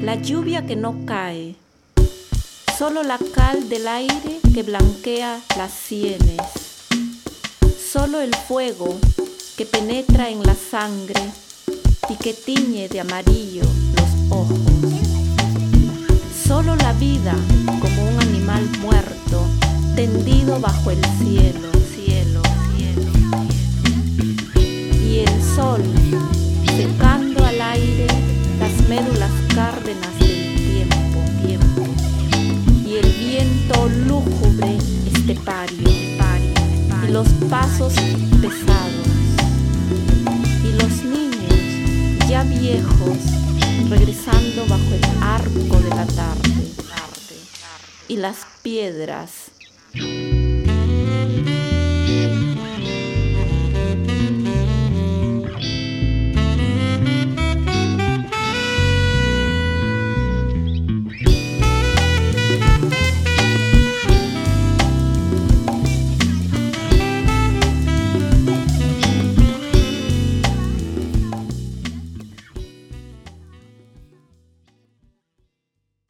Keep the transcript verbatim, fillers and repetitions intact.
La lluvia que no cae, solo la cal del aire que blanquea las sienes, solo el fuego que penetra en la sangre y que tiñe de amarillo los ojos, solo la vida como un animal muerto tendido bajo el cielo, cielo, cielo, cielo. Y el sol secando al aire las médulas cárdenas del tiempo, tiempo, y el viento lúgubre estepario, y los pasos pesados, y los niños ya viejos regresando bajo el arco de la tarde, y las piedras